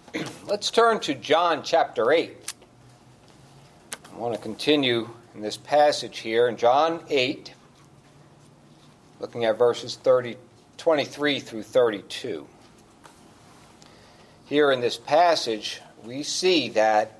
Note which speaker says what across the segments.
Speaker 1: Let's turn to John chapter 8. I want to continue in this passage here in John 8, looking at verses 23 through 32. Here in this passage, we see that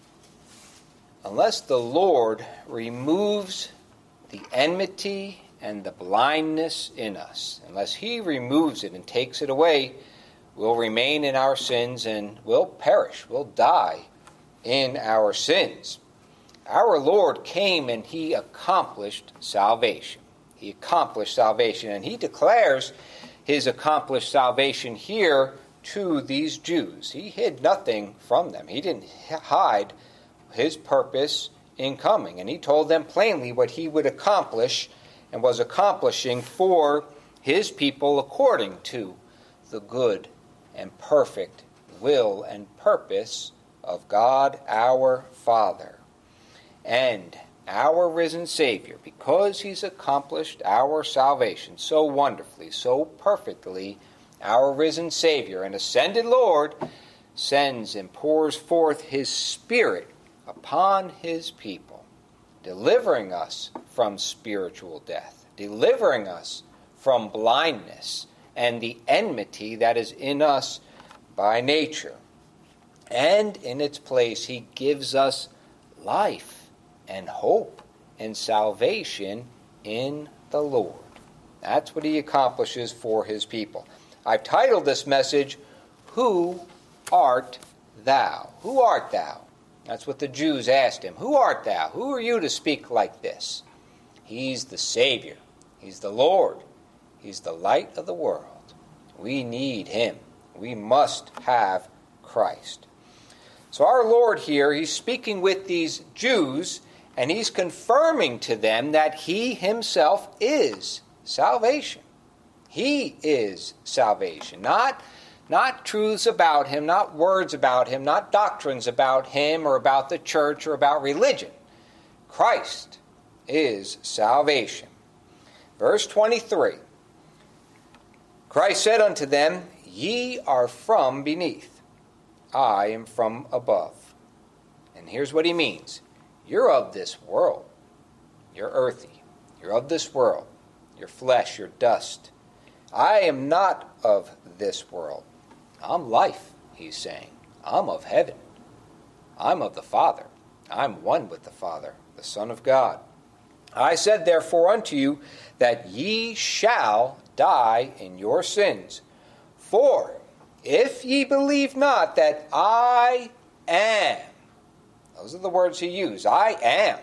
Speaker 1: unless the Lord removes the enmity and the blindness in us, unless He removes it and takes it away, we'll remain in our sins and we'll perish, we'll die in our sins. Our Lord came and He accomplished salvation. He accomplished salvation, and He declares His accomplished salvation here to these Jews. He hid nothing from them. He didn't hide His purpose in coming, and He told them plainly what He would accomplish and was accomplishing for His people according to the good and perfect will and purpose of God our Father. And our risen Savior, because He's accomplished our salvation so wonderfully, so perfectly, our risen Savior and ascended Lord sends and pours forth His Spirit upon His people, delivering us from spiritual death, delivering us from blindness and the enmity that is in us by nature. And in its place, He gives us life and hope and salvation in the Lord. That's what He accomplishes for His people. I've titled this message, Who Art Thou? Who art thou? That's what the Jews asked Him. Who art thou? Who are you to speak like this? He's the Savior. He's the Lord. He's the light of the world. We need Him. We must have Christ. So our Lord here, He's speaking with these Jews, and He's confirming to them that He Himself is salvation. He is salvation. Not truths about Him, not words about Him, not doctrines about Him or about the church or about religion. Christ is salvation. Verse 23. Christ said unto them, Ye are from beneath, I am from above. And here's what He means. You're of this world. You're earthy. You're of this world. You're flesh. You're dust. I am not of this world. I'm life, He's saying. I'm of heaven. I'm of the Father. I'm one with the Father, the Son of God. I said therefore unto you that ye shall die in your sins. For if ye believe not that I am, those are the words He used, I am.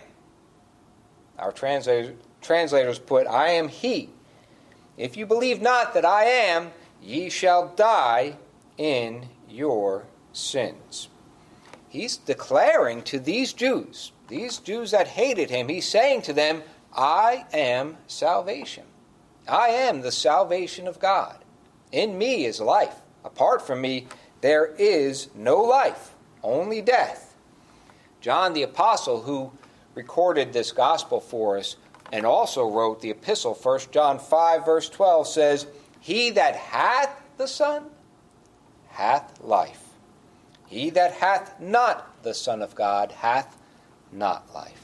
Speaker 1: Our translators put, I am He. If you believe not that I am, ye shall die in your sins. He's declaring to these Jews that hated Him, He's saying to them, I am salvation. I am the salvation of God. In me is life. Apart from me, there is no life, only death. John the Apostle, who recorded this gospel for us and also wrote the epistle, 1 John 5, verse 12, says, He that hath the Son hath life. He that hath not the Son of God hath not life.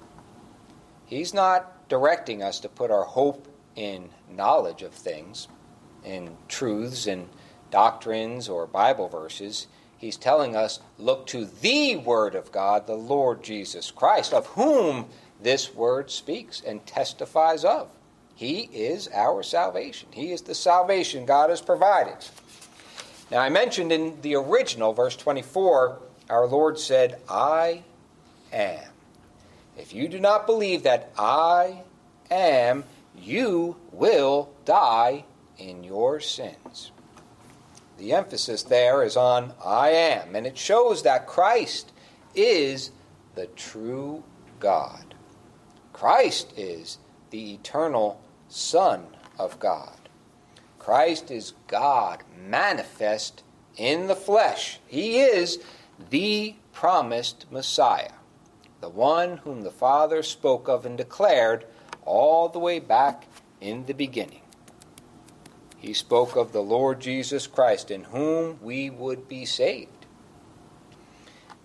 Speaker 1: He's not directing us to put our hope in knowledge of things, in truths and doctrines or Bible verses. He's telling us, look to the Word of God, the Lord Jesus Christ, of whom this Word speaks and testifies of. He is our salvation. He is the salvation God has provided. Now, I mentioned in the original, verse 24, our Lord said, I am. If you do not believe that I am, you will die in your sins. The emphasis there is on I am, and it shows that Christ is the true God. Christ is the eternal Son of God. Christ is God manifest in the flesh. He is the promised Messiah, the one whom the Father spoke of and declared all the way back in the beginning. He spoke of the Lord Jesus Christ, in whom we would be saved.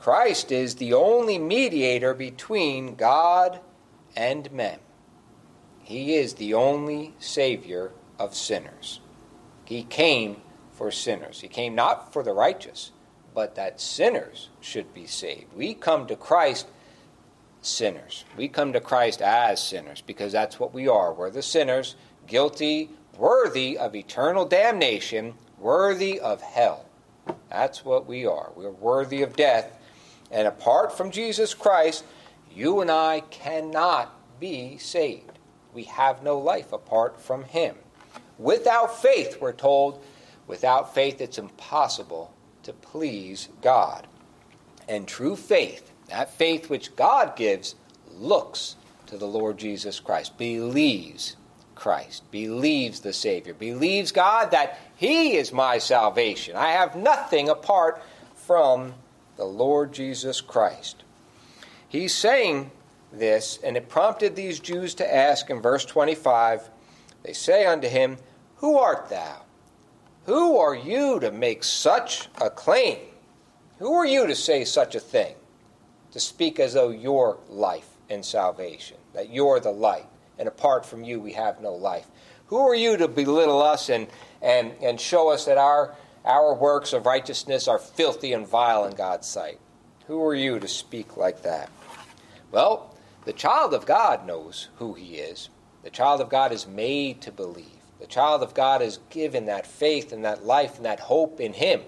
Speaker 1: Christ is the only mediator between God and men. He is the only Savior of sinners. He came for sinners. He came not for the righteous, but that sinners should be saved. We come to Christ sinners. We come to Christ as sinners because that's what we are. We're the sinners, guilty, worthy of eternal damnation, worthy of hell. That's what we are. We're worthy of death. And apart from Jesus Christ, you and I cannot be saved. We have no life apart from him. Without faith, we're told, without faith it's impossible to please God. And true faith, that faith which God gives, looks to the Lord Jesus Christ, believes Christ, believes the Savior, believes God that he is my salvation. I have nothing apart from the Lord Jesus Christ. He's saying this, and it prompted these Jews to ask in verse 25, they say unto him, Who art thou? Who are you to make such a claim? Who are you to say such a thing? To speak as though you're life and salvation, that you're the light, and apart from you we have no life. Who are you to belittle us and show us that our works of righteousness are filthy and vile in God's sight? Who are you to speak like that? Well, the child of God knows who he is. The child of God is made to believe. The child of God is given that faith and that life and that hope in him.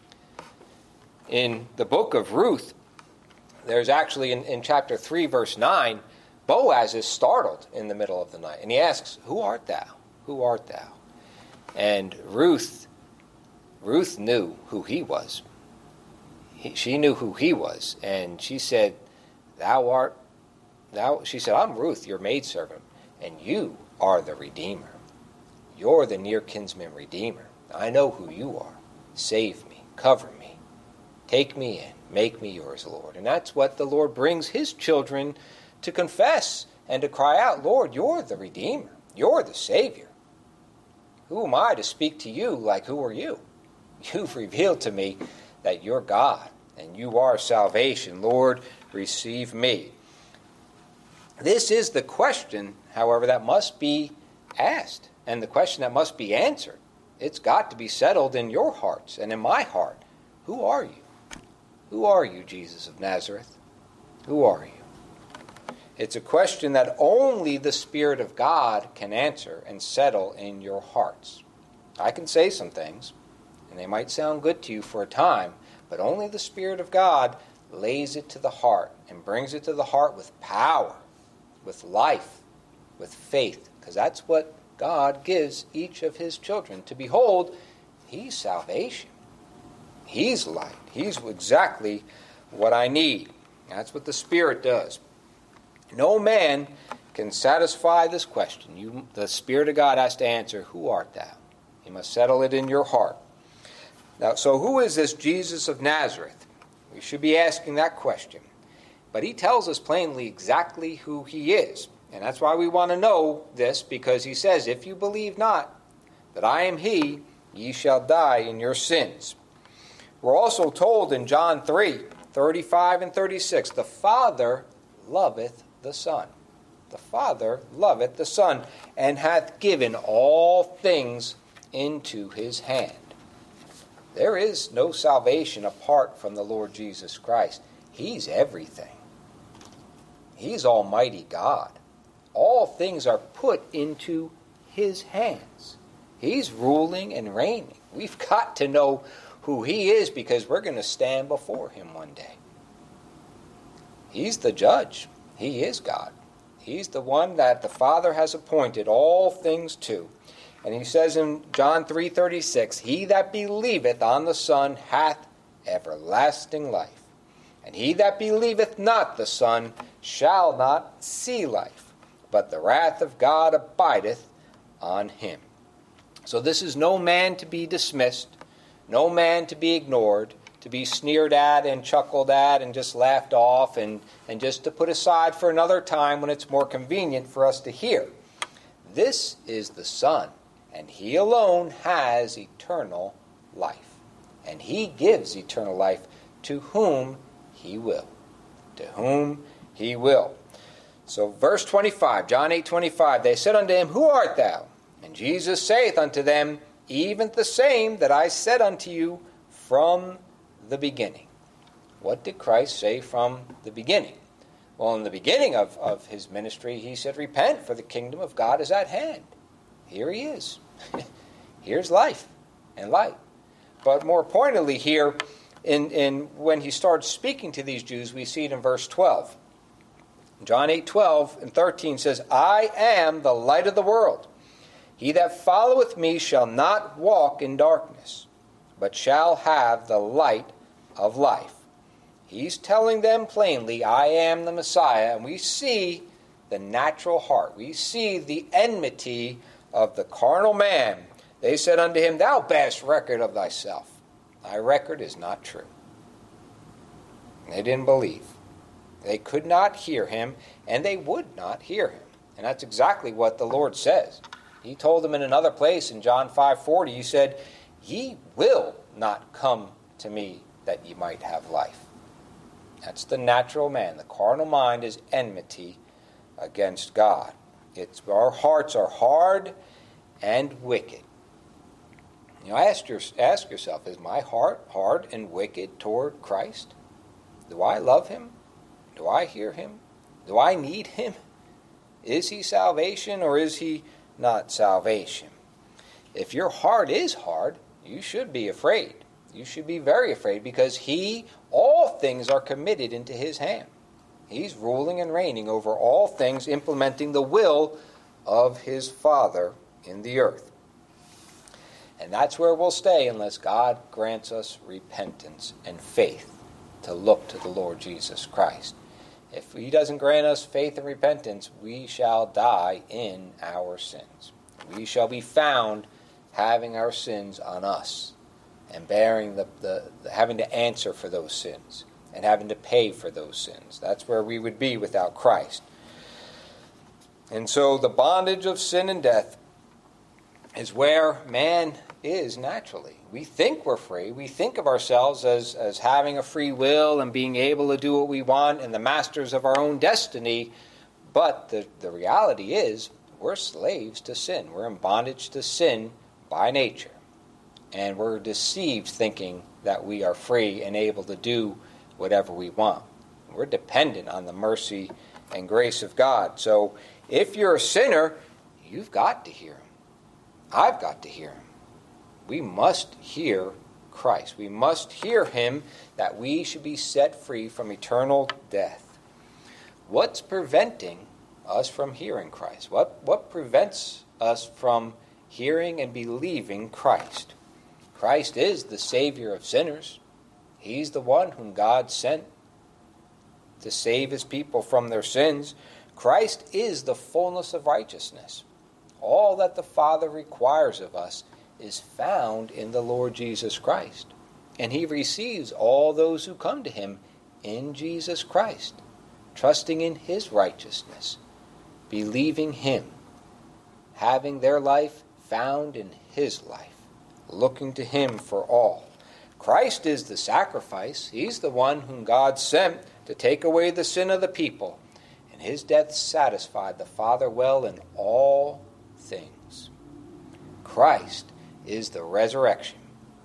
Speaker 1: In the book of Ruth, there's actually in chapter 3, verse 9, Boaz is startled in the middle of the night. And he asks, Who art thou? Who art thou? And Ruth knew who he was. She knew who he was. And she said, she said, I'm Ruth, your maidservant, and you are the Redeemer. You're the near kinsman Redeemer. I know who you are. Save me, cover me, take me in, make me yours, Lord. And that's what the Lord brings his children to confess and to cry out, Lord, you're the Redeemer. You're the Savior. Who am I to speak to you like who are you? You've revealed to me that you're God and you are salvation. Lord, receive me. This is the question, however, that must be asked and the question that must be answered. It's got to be settled in your hearts and in my heart. Who are you? Who are you, Jesus of Nazareth? Who are you? It's a question that only the Spirit of God can answer and settle in your hearts. I can say some things, and they might sound good to you for a time, but only the Spirit of God lays it to the heart and brings it to the heart with power, with life, with faith, because that's what God gives each of his children. To behold, he's salvation. He's light. He's exactly what I need. That's what the Spirit does. No man can satisfy this question. The Spirit of God has to answer, who art thou? He must settle it in your heart. Now, so who is this Jesus of Nazareth? We should be asking that question. But he tells us plainly exactly who he is. And that's why we want to know this, because he says, if you believe not that I am he, ye shall die in your sins. We're also told in John 3:35 and 36, the Father loveth the Son. The Father loveth the Son, and hath given all things into his hand. There is no salvation apart from the Lord Jesus Christ. He's everything. He's Almighty God. All things are put into his hands. He's ruling and reigning. We've got to know who he is because we're going to stand before him one day. He's the judge. He is God. He's the one that the Father has appointed all things to. And he says in John 3:36, he that believeth on the Son hath everlasting life. And he that believeth not the Son shall not see life, but the wrath of God abideth on him. So this is no man to be dismissed, no man to be ignored, to be sneered at and chuckled at and just laughed off and just to put aside for another time when it's more convenient for us to hear. This is the Son, and he alone has eternal life. And he gives eternal life to whom he will. To whom he will. So verse 25, John 8:25, they said unto him, Who art thou? And Jesus saith unto them, Even the same that I said unto you from the beginning. What did Christ say from the beginning? Well, in the beginning of his ministry, he said, Repent, for the kingdom of God is at hand. Here he is. Here's life and light. But more pointedly here, in when he starts speaking to these Jews, we see it in verse 12. John 8:12 and 13 says, I am the light of the world. He that followeth me shall not walk in darkness, but shall have the light of life. He's telling them plainly, I am the Messiah, and we see the natural heart. We see the enmity of the carnal man. They said unto him, Thou bearest record of thyself. Thy record is not true. They didn't believe. They could not hear him, and they would not hear him. And that's exactly what the Lord says. He told them in another place in John 5:40, he said, Ye will not come to me that ye might have life. That's the natural man. The carnal mind is enmity against God. Our hearts are hard and wicked. Ask yourself, is my heart hard and wicked toward Christ? Do I love him? Do I hear him? Do I need him? Is he salvation or is he not salvation? If your heart is hard, you should be afraid. You should be very afraid because all things are committed into his hand. He's ruling and reigning over all things, implementing the will of his Father in the earth. And that's where we'll stay unless God grants us repentance and faith to look to the Lord Jesus Christ. If he doesn't grant us faith and repentance, we shall die in our sins. We shall be found having our sins on us and bearing having to answer for those sins and having to pay for those sins. That's where we would be without Christ. And so the bondage of sin and death is where man is naturally. We think we're free. We think of ourselves as having a free will and being able to do what we want and the masters of our own destiny. But the reality is we're slaves to sin. We're in bondage to sin by nature. And we're deceived thinking that we are free and able to do whatever we want. We're dependent on the mercy and grace of God. So if you're a sinner, you've got to hear him. I've got to hear him. We must hear Christ. We must hear him that we should be set free from eternal death. What's preventing us from hearing Christ? What prevents us from hearing and believing Christ? Christ is the Savior of sinners. He's the one whom God sent to save his people from their sins. Christ is the fullness of righteousness. All that the Father requires of us is found in the Lord Jesus Christ. And he receives all those who come to him in Jesus Christ, trusting in his righteousness, believing him, having their life found in his life, looking to him for all. Christ is the sacrifice. He's the one whom God sent to take away the sin of the people. And his death satisfied the Father well in all things. Christ is the resurrection.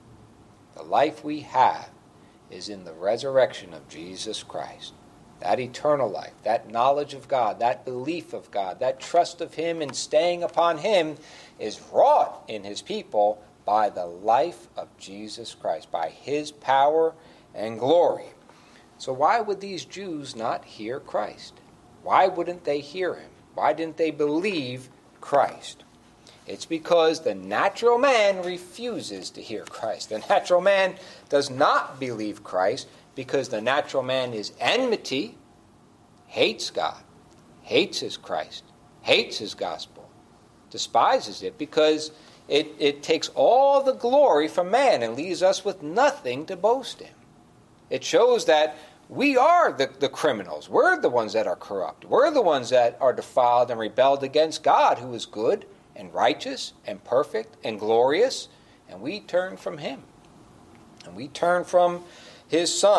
Speaker 1: The life we have is in the resurrection of Jesus Christ. That eternal life, that knowledge of God, that belief of God, that trust of him and staying upon him is wrought in his people by the life of Jesus Christ, by his power and glory. So why would these Jews not hear Christ? Why wouldn't they hear him? Why didn't they believe Christ? It's because the natural man refuses to hear Christ. The natural man does not believe Christ because the natural man is enmity, hates God, hates his Christ, hates his gospel, despises it because it takes all the glory from man and leaves us with nothing to boast in. It shows that we are the criminals. We're the ones that are corrupt. We're the ones that are defiled and rebelled against God, who is good and righteous and perfect and glorious, and we turn from him. And we turn from his Son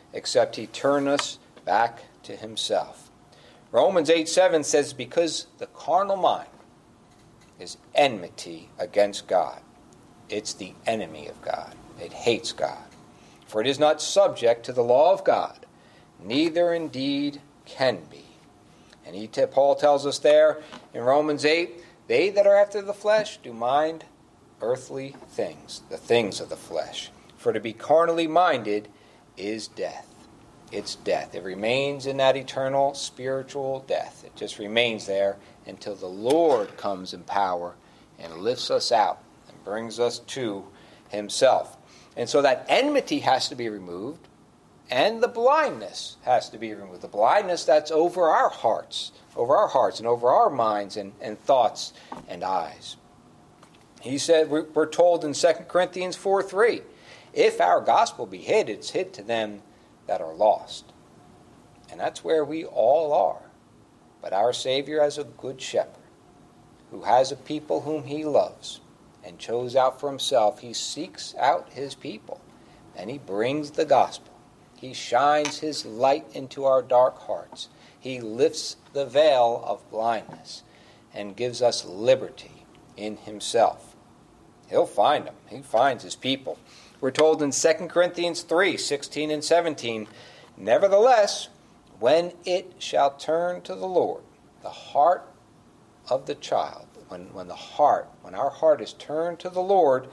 Speaker 1: except he turn us back to himself. Romans 8:7 says, because the carnal mind is enmity against God. It's the enemy of God. It hates God. For it is not subject to the law of God, neither indeed can be. And Paul tells us there in Romans 8, they that are after the flesh do mind earthly things, the things of the flesh. For to be carnally minded is death. It's death. It remains in that eternal spiritual death. It just remains there until the Lord comes in power and lifts us out and brings us to himself. And so that enmity has to be removed, and the blindness has to be removed. The blindness that's over our hearts and over our minds and thoughts and eyes. He said, we're told in 2 Corinthians 4:3, if our gospel be hid, it's hid to them that are lost. And that's where we all are. But our Savior as a good shepherd, who has a people whom he loves and chose out for himself, he seeks out his people and he brings the gospel. He shines his light into our dark hearts. He lifts the veil of blindness and gives us liberty in himself. He'll find them. He finds his people. We're told in 2 Corinthians 3:16 and 17, nevertheless, when it shall turn to the Lord, the heart of the child, when our heart is turned to the Lord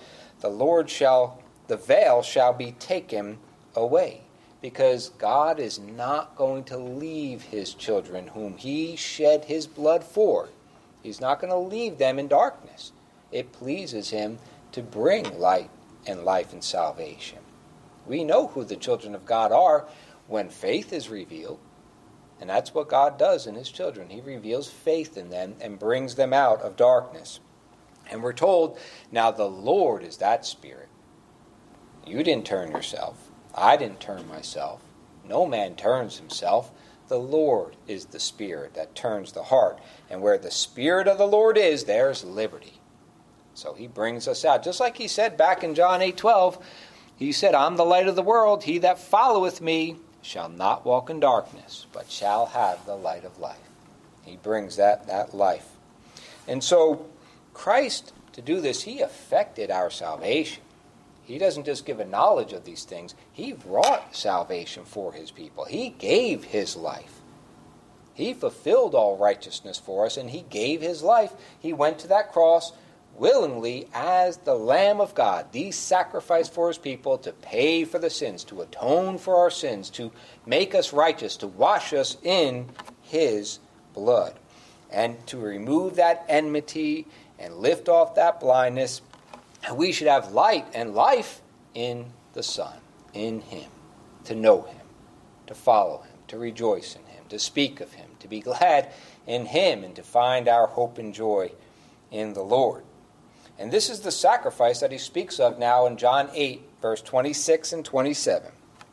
Speaker 1: the veil shall be taken away. Because God is not going to leave his children whom he shed his blood for. He's not going to leave them in darkness. It pleases him to bring light and life and salvation. We know who the children of God are when faith is revealed. And that's what God does in his children. He reveals faith in them and brings them out of darkness. And we're told, now the Lord is that Spirit. You didn't turn yourself. I didn't turn myself. No man turns himself. The Lord is the Spirit that turns the heart. And where the Spirit of the Lord is, there's liberty. So he brings us out. Just like he said back in John 8:12, he said, I'm the light of the world. He that followeth me shall not walk in darkness, but shall have the light of life. He brings that life. And so Christ, to do this, he effected our salvation. He doesn't just give a knowledge of these things. He wrought salvation for his people. He gave his life. He fulfilled all righteousness for us, and he gave his life. He went to that cross willingly as the Lamb of God, the sacrifice for his people, to pay for the sins, to atone for our sins, to make us righteous, to wash us in his blood, and to remove that enmity and lift off that blindness. And we should have light and life in the Son, in him, to know him, to follow him, to rejoice in him, to speak of him, to be glad in him, and to find our hope and joy in the Lord. And this is the sacrifice that he speaks of now in John 8, verse 26 and 27.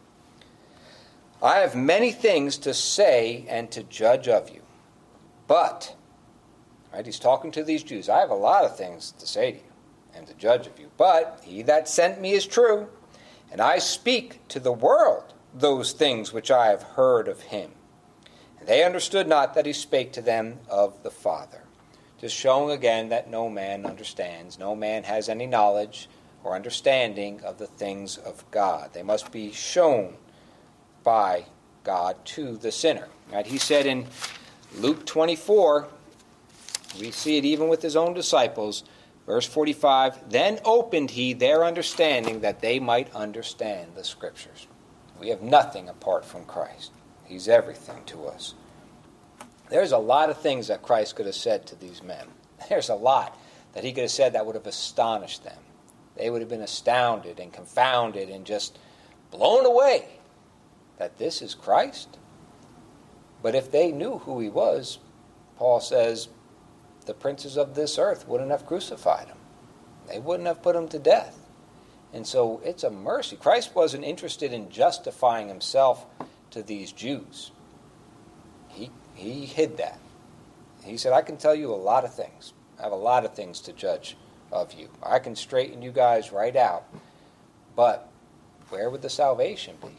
Speaker 1: I have many things to say and to judge of you. But, right, he's talking to these Jews, I have a lot of things to say to you and to judge of you. But he that sent me is true, and I speak to the world those things which I have heard of him. And they understood not that he spake to them of the Father. Just showing again that no man understands, no man has any knowledge or understanding of the things of God. They must be shown by God to the sinner. Right? He said in Luke 24, we see it even with his own disciples, verse 45, then opened he their understanding that they might understand the Scriptures. We have nothing apart from Christ. He's everything to us. There's a lot of things that Christ could have said to these men. There's a lot that he could have said that would have astonished them. They would have been astounded and confounded and just blown away that this is Christ. But if they knew who he was, Paul says, the princes of this earth wouldn't have crucified him. They wouldn't have put him to death. And so it's a mercy. Christ wasn't interested in justifying himself to these Jews. He hid that. He said, I can tell you a lot of things. I have a lot of things to judge of you. I can straighten you guys right out. But where would the salvation be?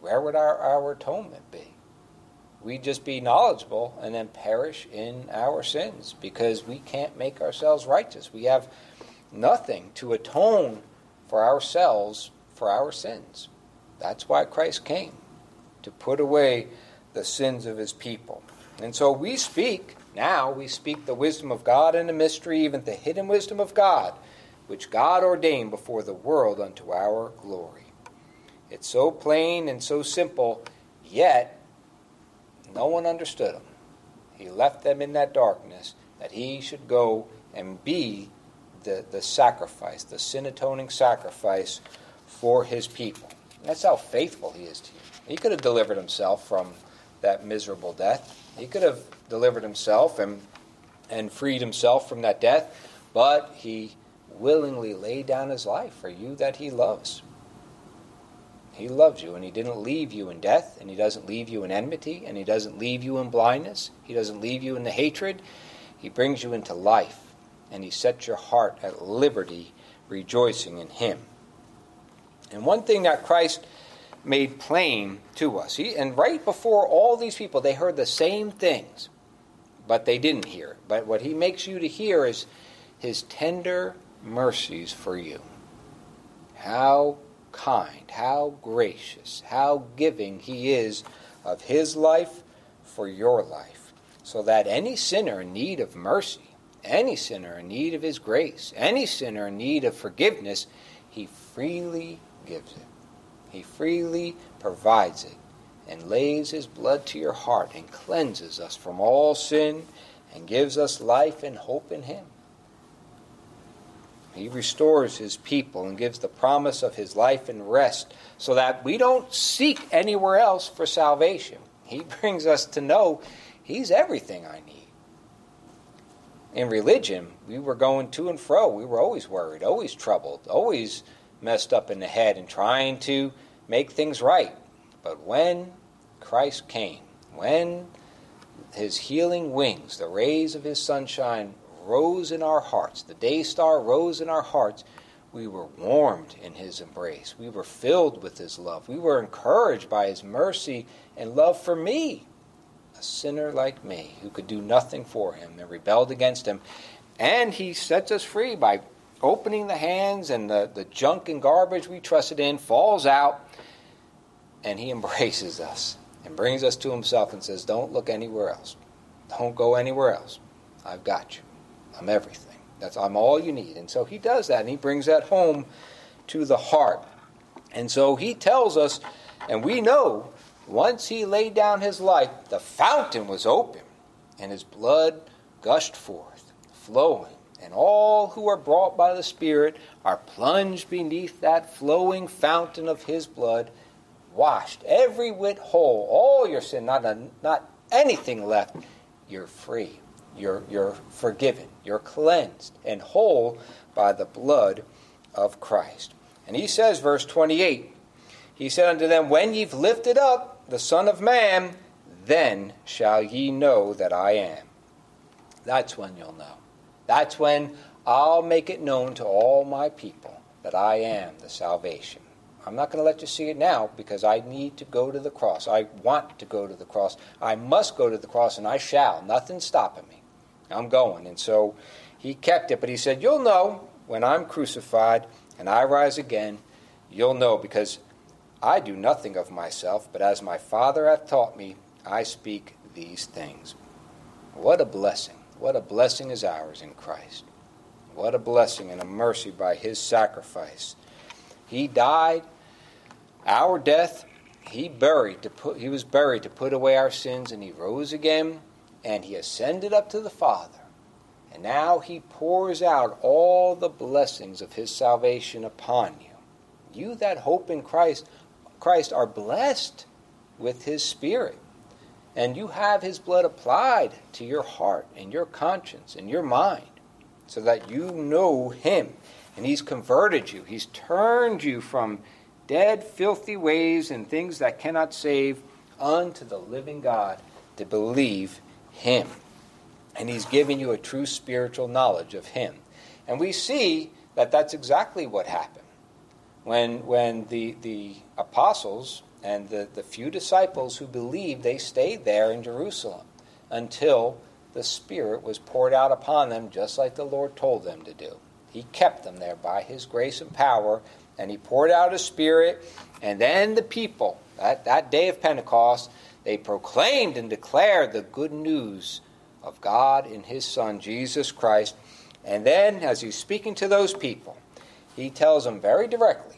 Speaker 1: where would our atonement be? We'd just be knowledgeable and then perish in our sins because we can't make ourselves righteous. We have nothing to atone for ourselves for our sins. That's why Christ came, to put away the sins of his people. And so we speak the wisdom of God in the mystery, even the hidden wisdom of God, which God ordained before the world unto our glory. It's so plain and so simple, yet no one understood him. He left them in that darkness that he should go and be the sacrifice, the sin-atoning sacrifice for his people. That's how faithful he is to you. He could have delivered himself from that miserable death. He could have delivered himself and freed himself from that death, but he willingly laid down his life for you that he loves. He loves you, and he didn't leave you in death, and he doesn't leave you in enmity, and he doesn't leave you in blindness. He doesn't leave you in the hatred. He brings you into life, and he sets your heart at liberty, rejoicing in him. And one thing that Christ made plain to us, and right before all these people, they heard the same things, but they didn't hear it. But what he makes you to hear is his tender mercies for you. How kind, how gracious, how giving he is of his life for your life, so that any sinner in need of mercy, any sinner in need of his grace, any sinner in need of forgiveness, he freely gives it. He freely provides it and lays his blood to your heart and cleanses us from all sin and gives us life and hope in him. He restores his people and gives the promise of his life and rest so that we don't seek anywhere else for salvation. He brings us to know he's everything I need. In religion, we were going to and fro. We were always worried, always troubled, always messed up in the head and trying to make things right. But when Christ came, when his healing wings, the rays of his sunshine, rose in our hearts, the day star rose in our hearts, we were warmed in his embrace. We were filled with his love. We were encouraged by his mercy and love for me, a sinner like me who could do nothing for him and rebelled against him. And he sets us free by opening the hands, and the junk and garbage we trusted in falls out, and he embraces us and brings us to himself and says, don't look anywhere else. Don't go anywhere else. I've got you. I'm everything. I'm all you need. And so he does that, and he brings that home to the heart. And so he tells us, and we know, once he laid down his life, the fountain was open, and his blood gushed forth, flowing. And all who are brought by the Spirit are plunged beneath that flowing fountain of his blood, washed every whit whole, all your sin, not anything left. You're free. You're forgiven. You're cleansed and whole by the blood of Christ. And he says, verse 28, he said unto them, when ye've lifted up the Son of Man, then shall ye know that I am. That's when you'll know. That's when I'll make it known to all my people that I am the salvation. I'm not going to let you see it now because I need to go to the cross. I want to go to the cross. I must go to the cross, and I shall. Nothing's stopping me. I'm going. And so he kept it. But he said, you'll know when I'm crucified and I rise again, you'll know, because I do nothing of myself, but as my Father hath taught me, I speak these things. What a blessing. What a blessing is ours in Christ. What a blessing and a mercy by his sacrifice. He died our death. He was buried to put away our sins, and he rose again, and he ascended up to the Father. And now he pours out all the blessings of his salvation upon you. You that hope in Christ are blessed with his Spirit. And you have his blood applied to your heart and your conscience and your mind so that you know him. And he's converted you. He's turned you from dead, filthy ways and things that cannot save unto the living God to believe him. And he's given you a true spiritual knowledge of him. And we see that that's exactly what happened. When the apostles And the few disciples who believed, they stayed there in Jerusalem until the Spirit was poured out upon them, just like the Lord told them to do. He kept them there by His grace and power, and He poured out His Spirit. And then the people, that day of Pentecost, they proclaimed and declared the good news of God in His Son, Jesus Christ. And then, as He's speaking to those people, He tells them very directly,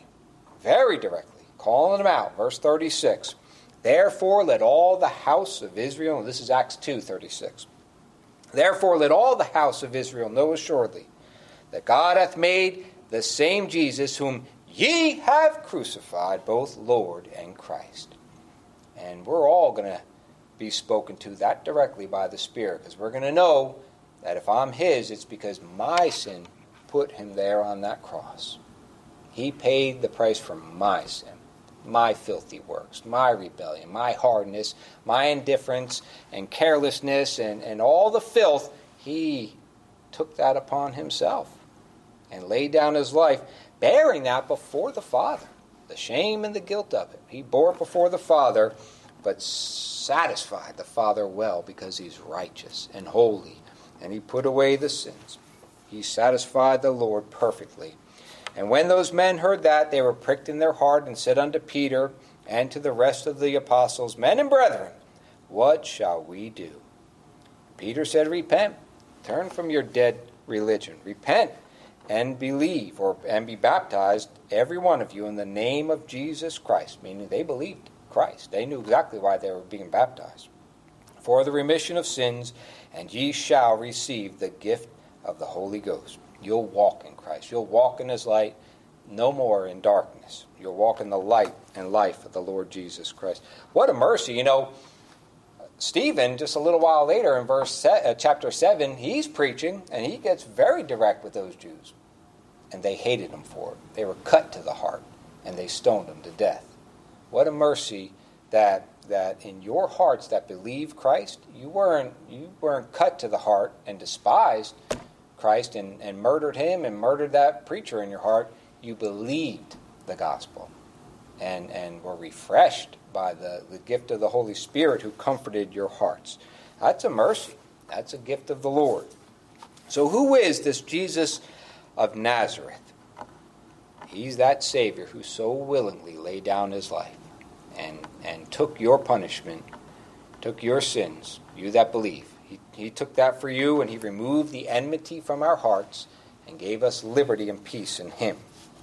Speaker 1: calling them out. Verse 36, therefore let all the house of Israel, and this is Acts 2:36, therefore let all the house of Israel know assuredly that God hath made the same Jesus whom ye have crucified, both Lord and Christ. And we're all going to be spoken to that directly by the Spirit, because we're going to know that if I'm His, it's because my sin put Him there on that cross. He paid the price for my sin, my filthy works, my rebellion, my hardness, my indifference and carelessness and all the filth. He took that upon Himself and laid down His life, bearing that before the Father, the shame and the guilt of it. He bore it before the Father, but satisfied the Father well, because He's righteous and holy, and He put away the sins. He satisfied the Lord perfectly. And when those men heard that, they were pricked in their heart, and said unto Peter and to the rest of the apostles, men and brethren, what shall we do? Peter said, repent, turn from your dead religion, repent and believe, and be baptized, every one of you, in the name of Jesus Christ, meaning they believed Christ. They knew exactly why they were being baptized, for the remission of sins, and ye shall receive the gift of the Holy Ghost. You'll walk in Christ. You'll walk in His light, no more in darkness. You'll walk in the light and life of the Lord Jesus Christ. What a mercy. Stephen, just a little while later in chapter 7, he's preaching, and he gets very direct with those Jews. And they hated him for it. They were cut to the heart, and they stoned him to death. What a mercy that in your hearts that believe Christ, you weren't cut to the heart and despised Christ and murdered Him and murdered that preacher in your heart. You believed the gospel and were refreshed by the gift of the Holy Spirit who comforted your hearts. That's a mercy. That's a gift of the Lord. So who is this Jesus of Nazareth? He's that Savior who so willingly laid down His life and took your punishment, took your sins, you that believe. He took that for you, and He removed the enmity from our hearts and gave us liberty and peace in Him.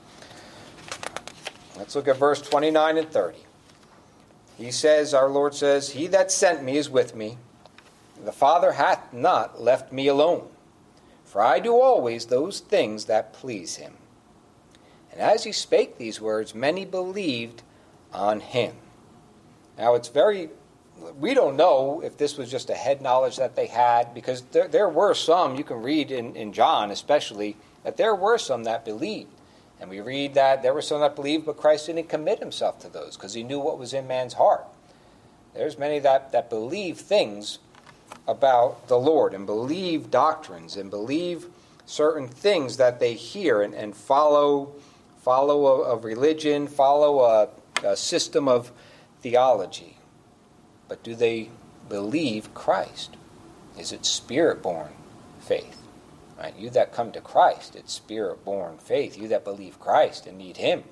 Speaker 1: Let's look at verse 29 and 30. He says, our Lord says, He that sent me is with me. The Father hath not left me alone, for I do always those things that please Him. And as He spake these words, many believed on Him. Now we don't know if this was just a head knowledge that they had, because there were some, you can read in John especially, that there were some that believed. And we read that there were some that believed, but Christ didn't commit Himself to those, because He knew what was in man's heart. There's many that believe things about the Lord, and believe doctrines, and believe certain things that they hear, and follow a religion, follow a system of theology. But do they believe Christ? Is it Spirit-born faith? Right? You that come to Christ, it's Spirit-born faith. You that believe Christ and need Him.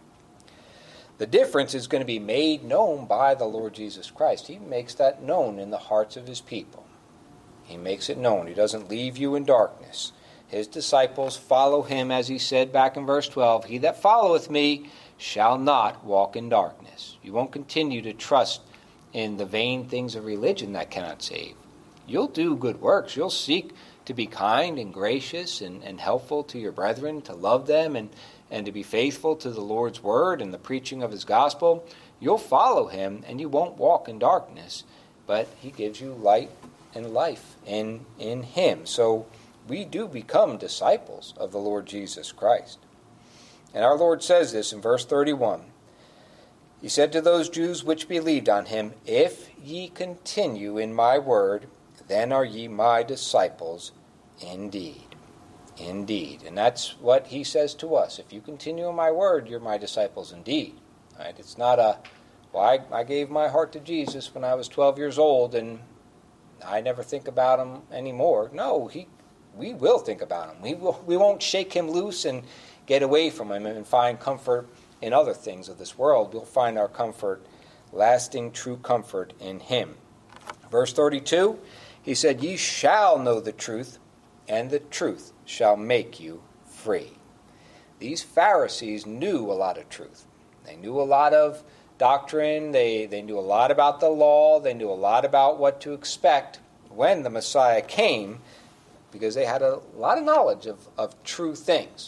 Speaker 1: The difference is going to be made known by the Lord Jesus Christ. He makes that known in the hearts of His people. He makes it known. He doesn't leave you in darkness. His disciples follow Him, as He said back in verse 12, He that followeth me shall not walk in darkness. You won't continue to trust in the vain things of religion that cannot save. You'll do good works. You'll seek to be kind and gracious and helpful to your brethren, to love them and to be faithful to the Lord's word and the preaching of His gospel. You'll follow Him, and you won't walk in darkness, but He gives you light and life in Him. So we do become disciples of the Lord Jesus Christ. And our Lord says this in verse 31. He said to those Jews which believed on Him, If ye continue in my word, then are ye my disciples indeed. Indeed. And that's what He says to us. If you continue in my word, you're my disciples indeed. Right? It's not a Well, I gave my heart to Jesus when I was 12 years old, and I never think about him anymore. No, we will think about him. We won't shake him loose and get away from him and find comfort in other things of this world. We'll find our comfort, lasting, true comfort in him. Verse 32, he said, "Ye shall know the truth, and the truth shall make you free." These Pharisees knew a lot of truth. They knew a lot of doctrine. They knew a lot about the law. They knew a lot about what to expect when the Messiah came, because they had a lot of knowledge of true things,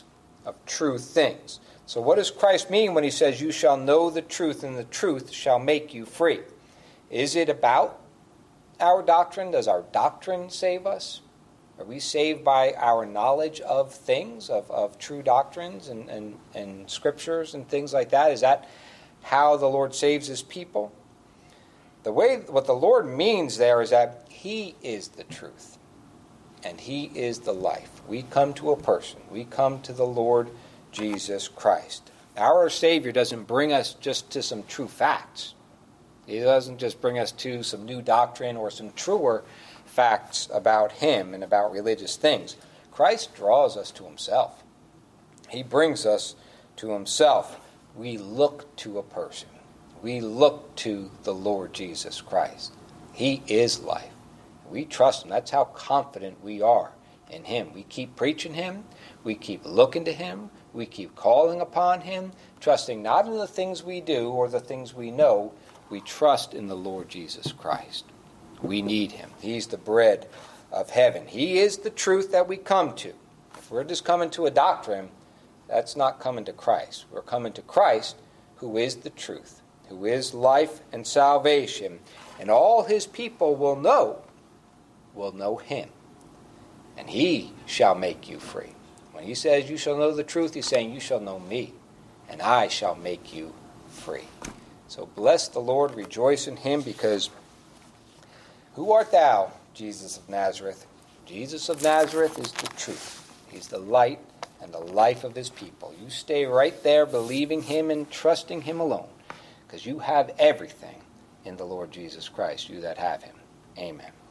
Speaker 1: So what does Christ mean when he says, "You shall know the truth, and the truth shall make you free"? Is it about our doctrine? Does our doctrine save us? Are we saved by our knowledge of things, of true doctrines and scriptures and things like that? Is that how the Lord saves his people? What the Lord means there is that he is the truth and he is the life. We come to a person. We come to the Lord Jesus Christ. Our Savior doesn't bring us just to some true facts. He doesn't just bring us to some new doctrine or some truer facts about him and about religious things. Christ draws us to himself. He brings us to himself. We look to a person. We look to the Lord Jesus Christ. He is life. We trust him. That's how confident we are in him. We keep preaching him. We keep looking to him. We keep calling upon him, trusting not in the things we do or the things we know. We trust in the Lord Jesus Christ. We need him. He's the bread of heaven. He is the truth that we come to. If we're just coming to a doctrine, that's not coming to Christ. We're coming to Christ, who is the truth, who is life and salvation. And all his people will know him. And he shall make you free. When he says you shall know the truth, he's saying you shall know me, and I shall make you free. So bless the Lord, rejoice in him, because who art thou, Jesus of Nazareth? Jesus of Nazareth is the truth. He's the light and the life of his people. You stay right there believing him and trusting him alone, because you have everything in the Lord Jesus Christ, you that have him. Amen.